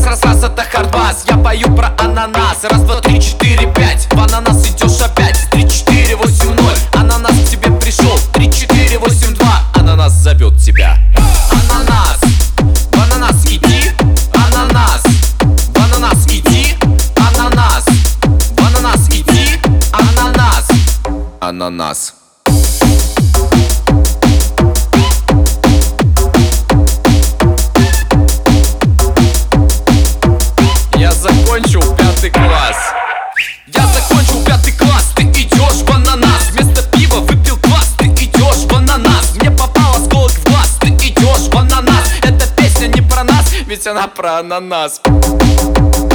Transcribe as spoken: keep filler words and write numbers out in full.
раз, раз, это хардбас. Я пою про ананас. Раз, два, три, четыре, пять. В ананас идешь опять. Три, четыре, восемь, ноль. Ананас к тебе пришел. Три, четыре, восемь, два. Ананас зовет тебя. Ананас, в ананас иди. Ананас, в ананас иди. Ананас, в ананас иди. Ананас, ананас. Я закончил пятый класс. Я закончил пятый класс. Ты идешь в ананас. Вместо пива выпил квас. Ты идешь в ананас. Мне попал осколок в глаз. Ты идешь в ананас. Эта песня не про нас, ведь она про ананас.